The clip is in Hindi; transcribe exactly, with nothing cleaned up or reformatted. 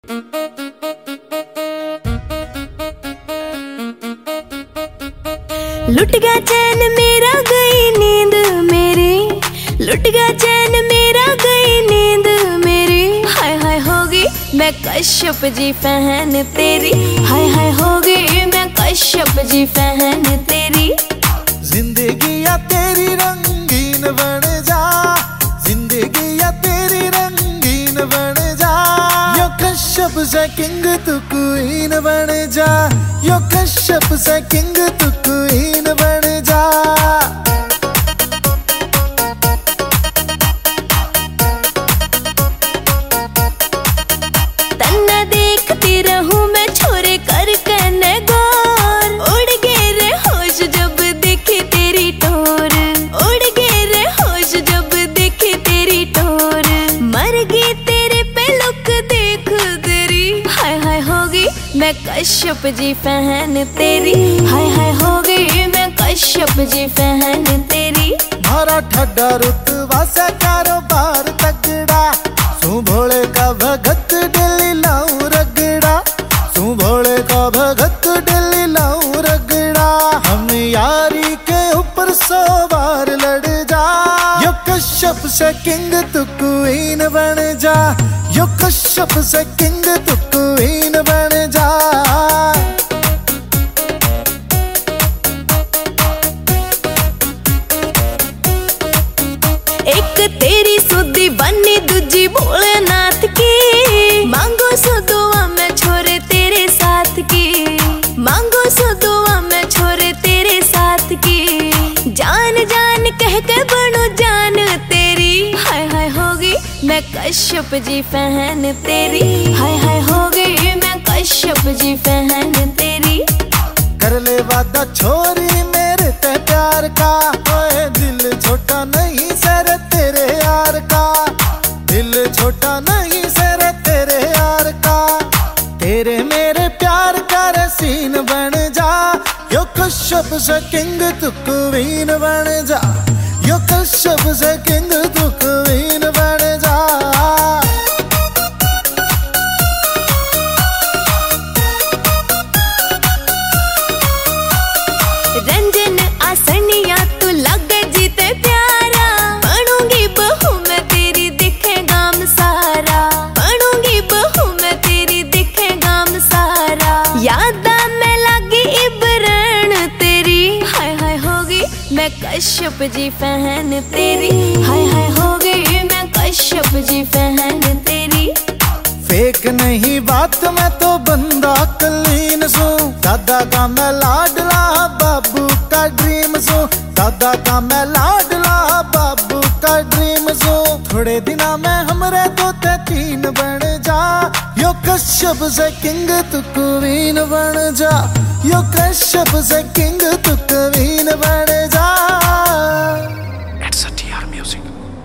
लुट गया चैन मेरा गई नींद मेरी, लुट गया चैन मेरा गई नींद मेरी। हाय हाय होगी मैं कश्यप जी फैन तेरी, हाय हाय होगी मैं कश्यप जी फैन तेरी। जिंदगी या तेरी रंगीन बन जा, जिंदगी या तेरी रंगीन बन जा। यो कश्यप से किंग तू क्वीन बन जा, यो कश्यप से किंग तू क्वीन बन जा। तन्ना देखती रहूं मैं छोरे कर कने गौर। उड़ गए रे होश जब देखी तेरी टोर, उड़ गए रे होश जब देखी तेरी टोर। मर गई तेरे पे लुक देख तेरी, हाय हाय होगी मैं कश्यप जी फैन तेरी, हाय हाय होगी मैं कश्यप जी फैन तेरी। मारा ठड्डा रुतबा से कारोबार तगड़ा, सू भोले का भगत दिल्ली लाऊं रगड़ा, सू भोले का भगत दिल्ली लाऊं रगड़ा। हम यारी के ऊपर सौ बार लड़ जा, यो कश्यप से किंग तू क्वीन बन जा, यो कश्यप से किंग तू क्वीन बन जा। एक तेरी सुधी बनी दूजी भोलेनाथ की, मांगो सो दुआ मैं छोरे तेरे साथ की, मांगो सो दुआ मैं छोरे तेरे साथ की। जान जान कह के बनो जान तेरी, हाय हाय होगी मैं कश्यप जी फैन तेरी, हाय हाय होगी मैं कश्यप जी फैन तेरी। कर ले वादा छोरी मेरे ते प्यार का, ओए दिल छोटा नहीं सर तेरे यार का, दिल छोटा नहीं सर तेरे यार का। तेरे मेरे प्यार का रसीन बन जा, यो कश्यप से किंग तू क्वीन बन जा, यो कश्यप से किंग तू क्वीन बन जा। रंजन आसनिया तू लग जीते प्यारा, बनूंगी बहू मैं तेरी दिखे गाम सारा, बनूंगी बहू मैं तेरी दिखे गाम सारा। यादा मैं लगी इबरण तेरी, हाय हाय होगी मैं कश्यप जी फैन तेरी, हाय हाय होगी मैं कश्यप जी फैन तेरी। फेक नहीं बात मैं तो बंदा कलीन सू, दादा का मैं लाडला बाबू का ड्रीम सू, दादा का मैं लाडला बाबू का ड्रीम सू। थोड़े दिना में हमरे दो ते तीन बन जा, यो कश्यप से किंग तू क्वीन बन जा, यो कश्यप से किंग तू क्वीन बन